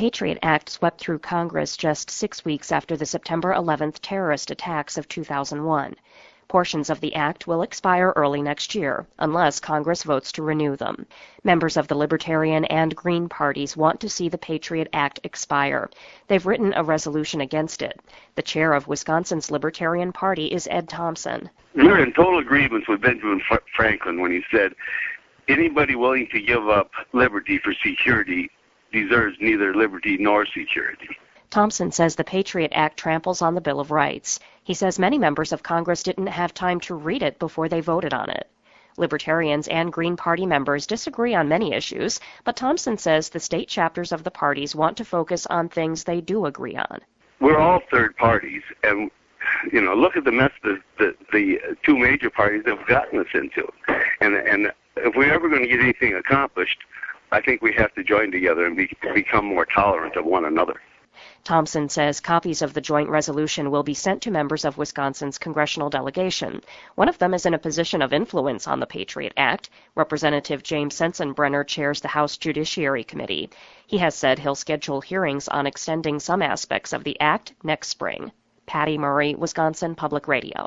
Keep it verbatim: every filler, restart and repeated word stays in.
Patriot Act swept through Congress just six weeks after the September eleventh terrorist attacks of two thousand one. Portions of the act will expire early next year, unless Congress votes to renew them. Members of the Libertarian and Green parties want to see the Patriot Act expire. They've written a resolution against it. The chair of Wisconsin's Libertarian Party is Ed Thompson. We're in total agreement with Benjamin Franklin when he said, anybody willing to give up liberty for security deserves neither liberty nor security. Thompson says the Patriot Act tramples on the Bill of Rights. He says many members of Congress didn't have time to read it before they voted on it. Libertarians and Green Party members disagree on many issues, but Thompson says the state chapters of the parties want to focus on things they do agree on. We're all third parties, and you know, look at the mess that the, the two major parties have gotten us into. And, and if we're ever going to get anything accomplished, I think we have to join together and be, become more tolerant of one another. Thompson says copies of the joint resolution will be sent to members of Wisconsin's congressional delegation. One of them is in a position of influence on the Patriot Act. Representative James Sensenbrenner chairs the House Judiciary Committee. He has said he'll schedule hearings on extending some aspects of the act next spring. Patty Murray, Wisconsin Public Radio.